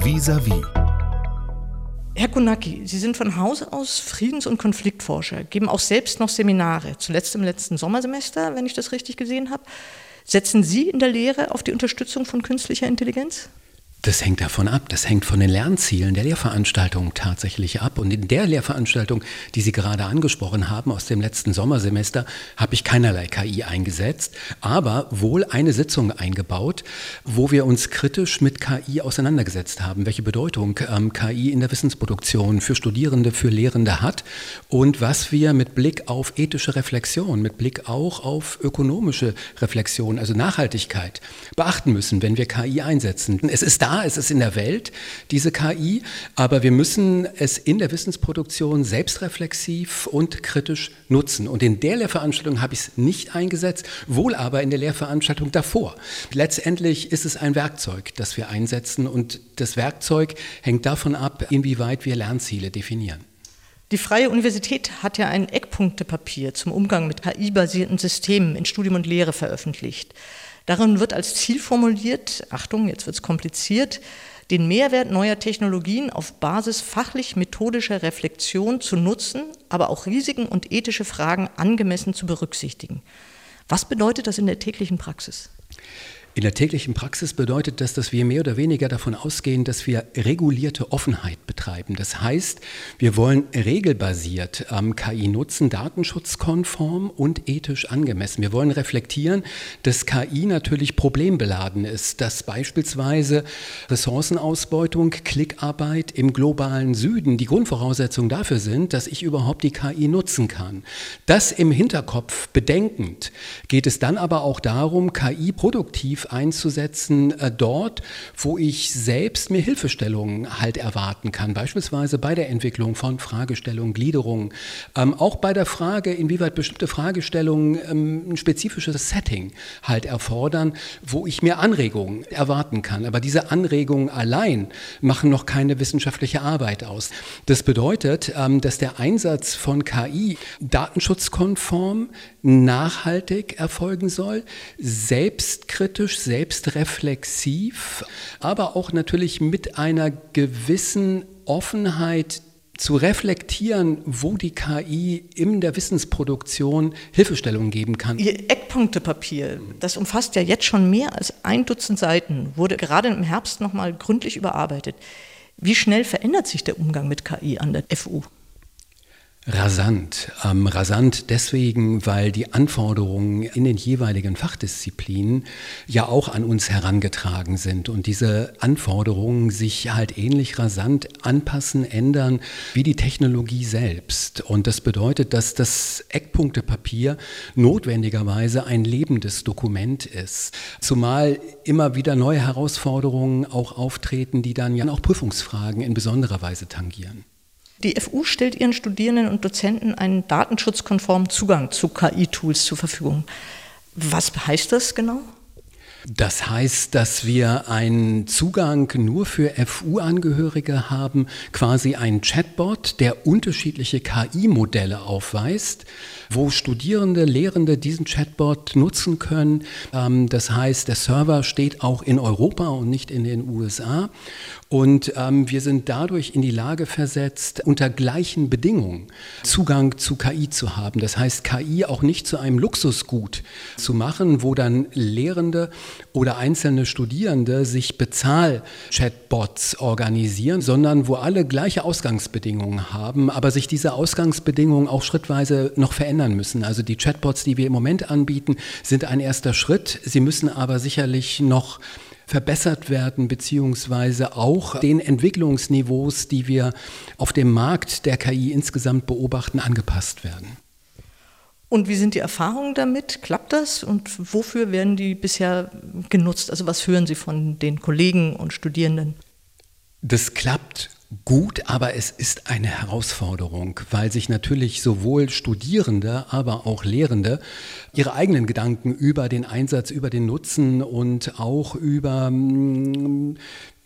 Vis-à-vis. Herr Konacki, Sie sind von Hause aus Friedens- und Konfliktforscher, geben auch selbst noch Seminare, zuletzt im letzten Sommersemester, wenn ich das richtig gesehen habe. Setzen Sie in der Lehre auf die Unterstützung von künstlicher Intelligenz? Das hängt davon ab, das hängt von den Lernzielen der Lehrveranstaltung tatsächlich ab. Und in der Lehrveranstaltung, die Sie gerade angesprochen haben, aus dem letzten Sommersemester, habe ich keinerlei KI eingesetzt, aber wohl eine Sitzung eingebaut, wo wir uns kritisch mit KI auseinandergesetzt haben, welche Bedeutung KI in der Wissensproduktion für Studierende, für Lehrende hat und was wir mit Blick auf ethische Reflexion, mit Blick auch auf ökonomische Reflexion, also Nachhaltigkeit, beachten müssen, wenn wir KI einsetzen. Es ist in der Welt, diese KI, aber wir müssen es in der Wissensproduktion selbstreflexiv und kritisch nutzen. Und in der Lehrveranstaltung habe ich es nicht eingesetzt, wohl aber in der Lehrveranstaltung davor. Letztendlich ist es ein Werkzeug, das wir einsetzen und das Werkzeug hängt davon ab, inwieweit wir Lernziele definieren. Die Freie Universität hat ja ein Eckpunktepapier zum Umgang mit KI-basierten Systemen in Studium und Lehre veröffentlicht. Darin wird als Ziel formuliert, Achtung, jetzt wird es kompliziert, den Mehrwert neuer Technologien auf Basis fachlich-methodischer Reflexion zu nutzen, aber auch Risiken und ethische Fragen angemessen zu berücksichtigen. Was bedeutet das in der täglichen Praxis? In der täglichen Praxis bedeutet das, dass wir mehr oder weniger davon ausgehen, dass wir regulierte Offenheit betreiben. Das heißt, wir wollen regelbasiert KI nutzen, datenschutzkonform und ethisch angemessen. Wir wollen reflektieren, dass KI natürlich problembeladen ist, dass beispielsweise Ressourcenausbeutung, Klickarbeit im globalen Süden die Grundvoraussetzungen dafür sind, dass ich überhaupt die KI nutzen kann. Das im Hinterkopf bedenkend geht es dann aber auch darum, KI produktiv einzusetzen, dort, wo ich selbst mir Hilfestellungen halt erwarten kann, beispielsweise bei der Entwicklung von Fragestellungen, Gliederungen, auch bei der Frage, inwieweit bestimmte Fragestellungen ein spezifisches Setting halt erfordern, wo ich mir Anregungen erwarten kann. Aber diese Anregungen allein machen noch keine wissenschaftliche Arbeit aus. Das bedeutet, dass der Einsatz von KI datenschutzkonform, nachhaltig erfolgen soll, selbstkritisch, selbstreflexiv, aber auch natürlich mit einer gewissen Offenheit zu reflektieren, wo die KI in der Wissensproduktion Hilfestellungen geben kann. Ihr Eckpunktepapier, das umfasst ja jetzt schon mehr als 1 Dutzend Seiten, wurde gerade im Herbst nochmal gründlich überarbeitet. Wie schnell verändert sich der Umgang mit KI an der FU? Rasant. Rasant deswegen, weil die Anforderungen in den jeweiligen Fachdisziplinen ja auch an uns herangetragen sind und diese Anforderungen sich halt ähnlich rasant anpassen, ändern wie die Technologie selbst. Und das bedeutet, dass das Eckpunktepapier notwendigerweise ein lebendes Dokument ist. Zumal immer wieder neue Herausforderungen auch auftreten, die dann ja auch Prüfungsfragen in besonderer Weise tangieren. Die FU stellt ihren Studierenden und Dozenten einen datenschutzkonformen Zugang zu KI-Tools zur Verfügung. Was heißt das genau? Das heißt, dass wir einen Zugang nur für FU-Angehörige haben, quasi ein Chatbot, der unterschiedliche KI-Modelle aufweist, wo Studierende, Lehrende diesen Chatbot nutzen können. Das heißt, der Server steht auch in Europa und nicht in den USA. Und wir sind dadurch in die Lage versetzt, unter gleichen Bedingungen Zugang zu KI zu haben. Das heißt, KI auch nicht zu einem Luxusgut zu machen, wo dann Lehrende oder einzelne Studierende sich Bezahl-Chatbots organisieren, sondern wo alle gleiche Ausgangsbedingungen haben, aber sich diese Ausgangsbedingungen auch schrittweise noch verändern müssen. Also die Chatbots, die wir im Moment anbieten, sind ein erster Schritt. Sie müssen aber sicherlich noch verbessert werden, beziehungsweise auch den Entwicklungsniveaus, die wir auf dem Markt der KI insgesamt beobachten, angepasst werden. Und wie sind die Erfahrungen damit? Klappt das? Und wofür werden die bisher genutzt? Also was hören Sie von den Kollegen und Studierenden? Das klappt gut, aber es ist eine Herausforderung, weil sich natürlich sowohl Studierende, aber auch Lehrende ihre eigenen Gedanken über den Einsatz, über den Nutzen und auch über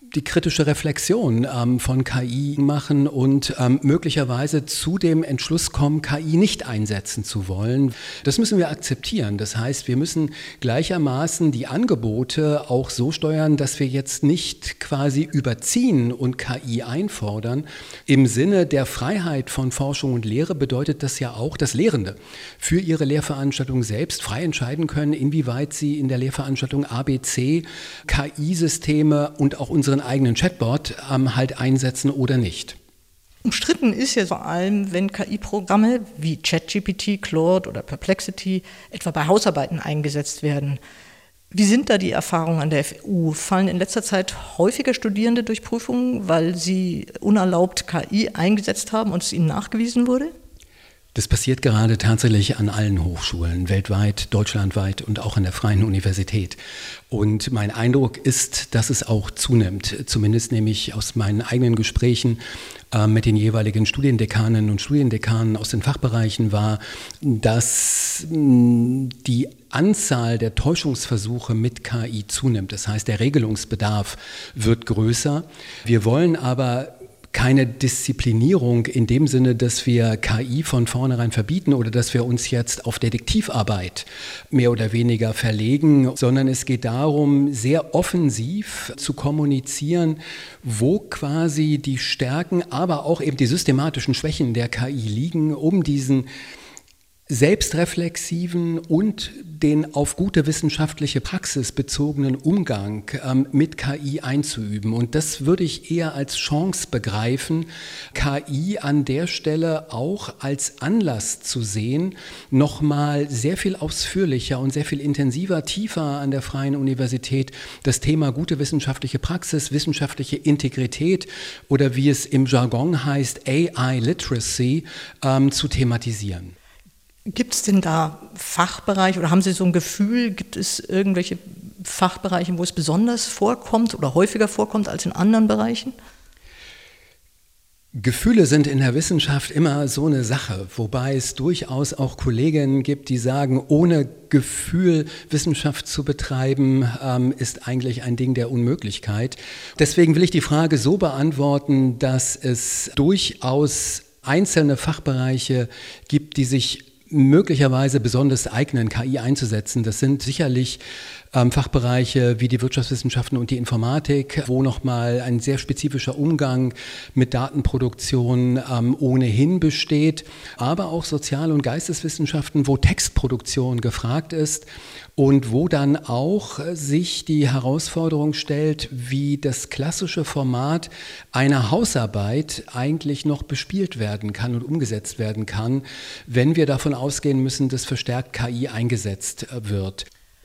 die kritische Reflexion von KI machen und möglicherweise zu dem Entschluss kommen, KI nicht einsetzen zu wollen. Das müssen wir akzeptieren. Das heißt, wir müssen gleichermaßen die Angebote auch so steuern, dass wir jetzt nicht quasi überziehen und KI einfordern. Im Sinne der Freiheit von Forschung und Lehre bedeutet das ja auch, dass Lehrende für ihre Lehrveranstaltung selbst frei entscheiden können, inwieweit sie in der Lehrveranstaltung ABC KI-Systeme und auch unseren eigenen Chatbot halt einsetzen oder nicht. Umstritten ist ja vor allem, wenn KI-Programme wie ChatGPT, Claude oder Perplexity etwa bei Hausarbeiten eingesetzt werden. Wie sind da die Erfahrungen an der FU? Fallen in letzter Zeit häufiger Studierende durch Prüfungen, weil sie unerlaubt KI eingesetzt haben und es ihnen nachgewiesen wurde? Das passiert gerade tatsächlich an allen Hochschulen, weltweit, deutschlandweit und auch an der Freien Universität. Und mein Eindruck ist, dass es auch zunimmt. Zumindest nämlich aus meinen eigenen Gesprächen mit den jeweiligen Studiendekaninnen und Studiendekanen aus den Fachbereichen war, dass die Anzahl der Täuschungsversuche mit KI zunimmt. Das heißt, der Regelungsbedarf wird größer. Wir wollen aber keine Disziplinierung in dem Sinne, dass wir KI von vornherein verbieten oder dass wir uns jetzt auf Detektivarbeit mehr oder weniger verlegen, sondern es geht darum, sehr offensiv zu kommunizieren, wo quasi die Stärken, aber auch eben die systematischen Schwächen der KI liegen, um diesen selbstreflexiven und den auf gute wissenschaftliche Praxis bezogenen Umgang mit KI einzuüben. Und das würde ich eher als Chance begreifen, KI an der Stelle auch als Anlass zu sehen, nochmal sehr viel ausführlicher und sehr viel intensiver, tiefer an der Freien Universität das Thema gute wissenschaftliche Praxis, wissenschaftliche Integrität oder wie es im Jargon heißt, AI Literacy, zu thematisieren. Gibt es denn da Fachbereiche oder haben Sie so ein Gefühl, gibt es irgendwelche Fachbereiche, wo es besonders vorkommt oder häufiger vorkommt als in anderen Bereichen? Gefühle sind in der Wissenschaft immer so eine Sache, wobei es durchaus auch Kolleginnen gibt, die sagen, ohne Gefühl Wissenschaft zu betreiben, ist eigentlich ein Ding der Unmöglichkeit. Deswegen will ich die Frage so beantworten, dass es durchaus einzelne Fachbereiche gibt, die sich möglicherweise besonders eignen, KI einzusetzen. Das sind sicherlich Fachbereiche wie die Wirtschaftswissenschaften und die Informatik, wo nochmal ein sehr spezifischer Umgang mit Datenproduktion ohnehin besteht, aber auch Sozial- und Geisteswissenschaften, wo Textproduktion gefragt ist und wo dann auch sich die Herausforderung stellt, wie das klassische Format einer Hausarbeit eigentlich noch bespielt werden kann und umgesetzt werden kann, wenn wir davon ausgehen müssen, dass verstärkt KI eingesetzt wird.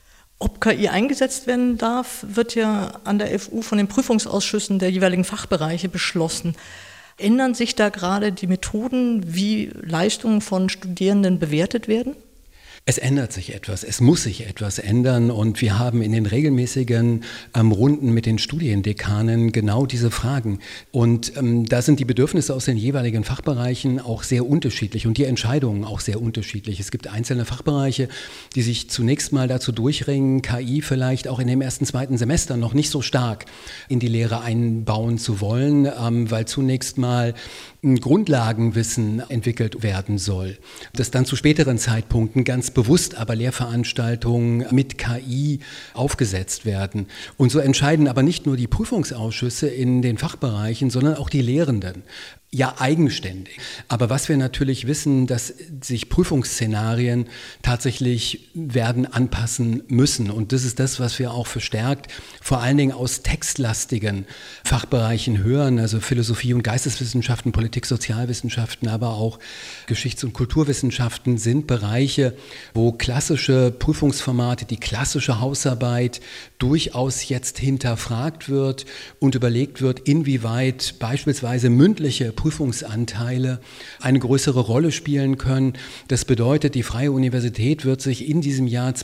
Ob KI eingesetzt werden darf, wird ja an der FU von den Prüfungsausschüssen der jeweiligen Fachbereiche beschlossen. Ändern sich da gerade die Methoden, wie Leistungen von Studierenden bewertet werden? Es ändert sich etwas, es muss sich etwas ändern und wir haben in den regelmäßigen Runden mit den Studiendekanen genau diese Fragen. Und da sind die Bedürfnisse aus den jeweiligen Fachbereichen auch sehr unterschiedlich und die Entscheidungen auch sehr unterschiedlich. Es gibt einzelne Fachbereiche, die sich zunächst mal dazu durchringen, KI vielleicht auch in dem ersten, zweiten Semester noch nicht so stark in die Lehre einbauen zu wollen, weil zunächst mal ein Grundlagenwissen entwickelt werden soll, das dann zu späteren Zeitpunkten ganz bewusst aber Lehrveranstaltungen mit KI aufgesetzt werden. Und so entscheiden aber nicht nur die Prüfungsausschüsse in den Fachbereichen, sondern auch die Lehrenden. Ja, eigenständig. Aber was wir natürlich wissen, dass sich Prüfungsszenarien tatsächlich werden anpassen müssen. Und das ist das, was wir auch verstärkt, vor allen Dingen aus textlastigen Fachbereichen hören, also Philosophie und Geisteswissenschaften, Politik, Sozialwissenschaften, aber auch Geschichts- und Kulturwissenschaften sind Bereiche, wo klassische Prüfungsformate, die klassische Hausarbeit durchaus jetzt hinterfragt wird und überlegt wird, inwieweit beispielsweise mündliche Prüfungsanteile eine größere Rolle spielen können. Das bedeutet, die Freie Universität wird sich in diesem Jahr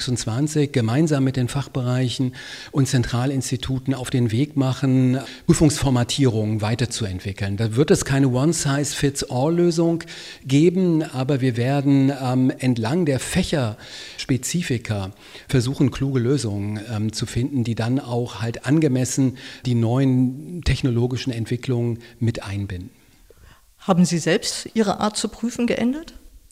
2026 gemeinsam mit den Fachbereichen und Zentralinstituten auf den Weg machen, Prüfungsformatierungen weiterzuentwickeln. Da wird es keine One-Size-Fits-All-Lösung geben, aber wir werden entlang der Fächerspezifika versuchen, kluge Lösungen zu finden, die dann auch halt angemessen die neuen technologischen Entwicklungen mit einbinden. Haben Sie selbst Ihre Art zu prüfen geändert?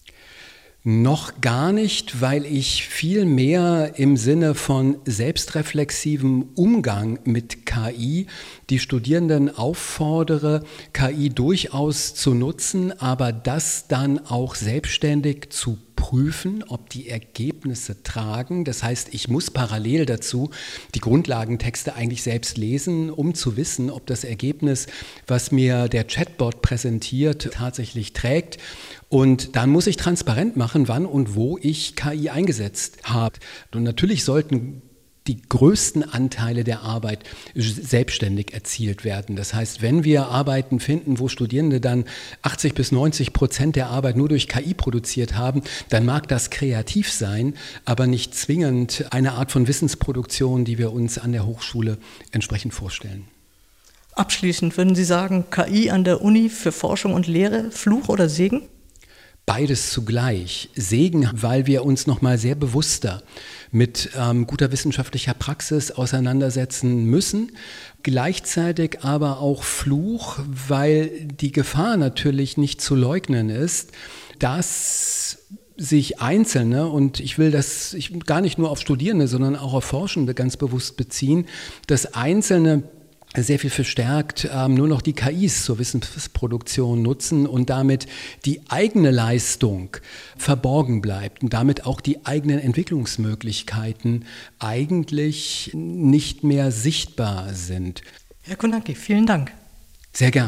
Noch gar nicht, weil ich viel mehr im Sinne von selbstreflexivem Umgang mit KI die Studierenden auffordere, KI durchaus zu nutzen, aber das dann auch selbstständig zu prüfen, ob die Ergebnisse tragen. Das heißt, ich muss parallel dazu die Grundlagentexte eigentlich selbst lesen, um zu wissen, ob das Ergebnis, was mir der Chatbot präsentiert, tatsächlich trägt. Und dann muss ich transparent machen, wann und wo ich KI eingesetzt habe. Und natürlich sollten die größten Anteile der Arbeit selbstständig erzielt werden. Das heißt, wenn wir Arbeiten finden, wo Studierende dann 80-90% der Arbeit nur durch KI produziert haben, dann mag das kreativ sein, aber nicht zwingend eine Art von Wissensproduktion, die wir uns an der Hochschule entsprechend vorstellen. Abschließend würden Sie sagen, KI an der Uni für Forschung und Lehre, Fluch oder Segen? Beides zugleich. Segen, weil wir uns nochmal sehr bewusster mit guter wissenschaftlicher Praxis auseinandersetzen müssen. Gleichzeitig aber auch Fluch, weil die Gefahr natürlich nicht zu leugnen ist, dass sich Einzelne, und ich will das gar nicht nur auf Studierende, sondern auch auf Forschende ganz bewusst beziehen, dass Einzelne sehr viel verstärkt nur noch die KIs zur Wissensproduktion nutzen und damit die eigene Leistung verborgen bleibt und damit auch die eigenen Entwicklungsmöglichkeiten eigentlich nicht mehr sichtbar sind. Herr Konanki, vielen Dank. Sehr gern.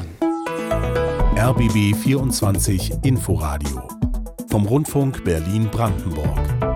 RBB 24 Inforadio vom Rundfunk Berlin-Brandenburg.